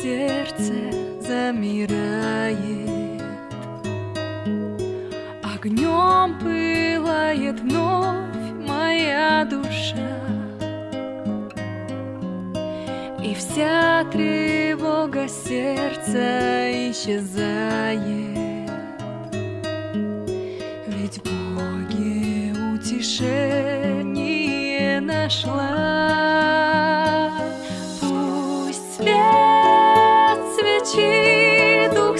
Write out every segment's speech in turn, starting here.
сердце замирает, огнем пылает вновь моя душа, и вся тревога сердца исчезает. Ведь в Боге утешение нашла. Пусть свет свечи дух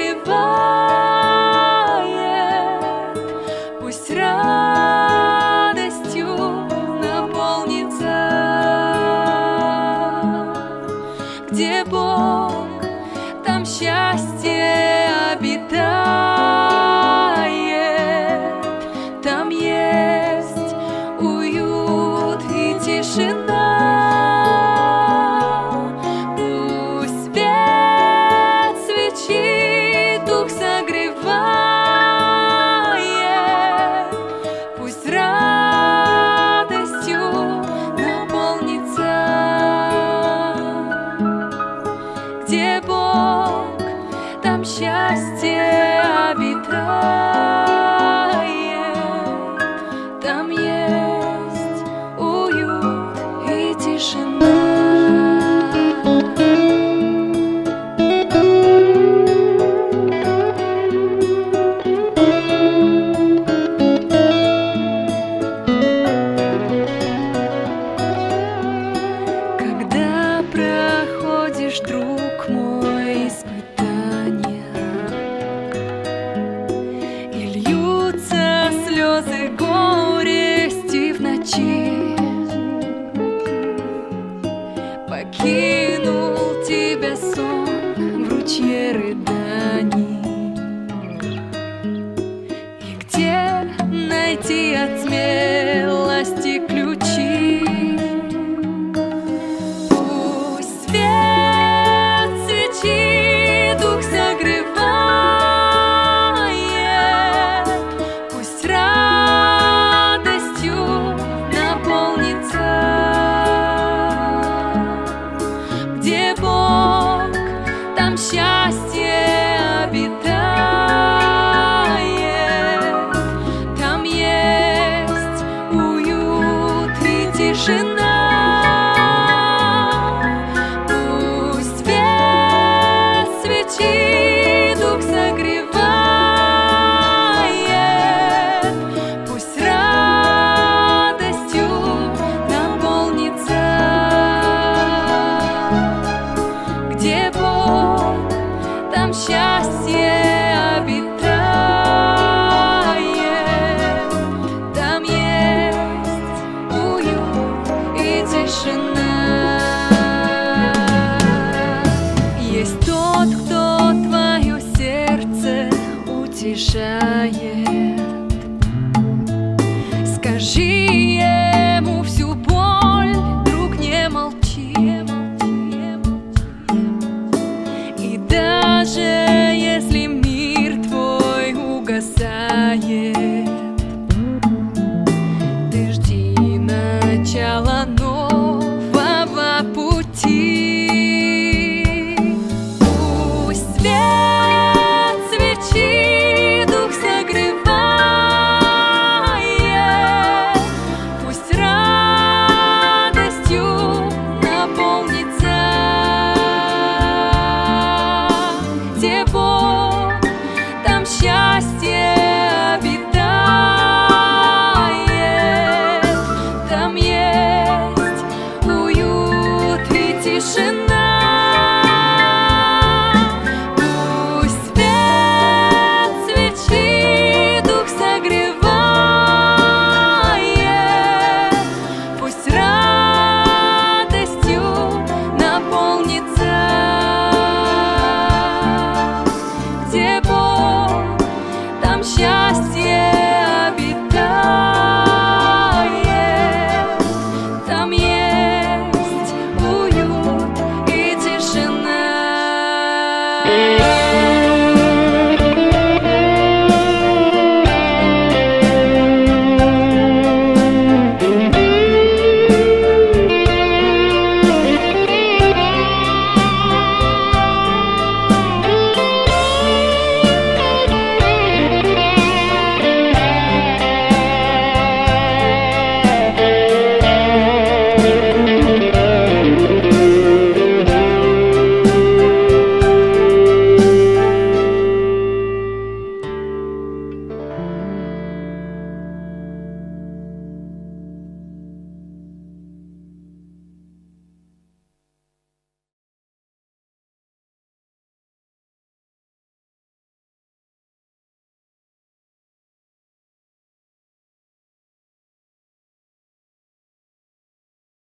согревает, пусть радостью наполнится. Где Бог, там счастье обитает, там есть уют и тишина. Пусть свет свечи дух согревает, пусть радостью наполнится. Где Бог, там счастье обитает, там есть уют и тишина. Когда проходишь, друг мой, испытания, и льются слезы горести в ночи, покинул тебя сон в ручье рыданий, и где найти от смелости ключи? Пусть свет свечи дух согревает, пусть радостью наполнится. Где Бог, там счастье обитает, там есть уют и тишина. Пусть свет свечи дух согревает, пусть радостью наполнится. Где Бог, там счастье обитает, там есть уют и тишина. Есть тот, кто твое сердце утешает. Скажи ему всю боль, друг, не молчи. И даже если мир твой угасает, ты жди начала нового пути. Пусть свет свечи дух согревает, пусть радостью наполнится. Где Бог, там счастье обитает, там есть уют и тишина.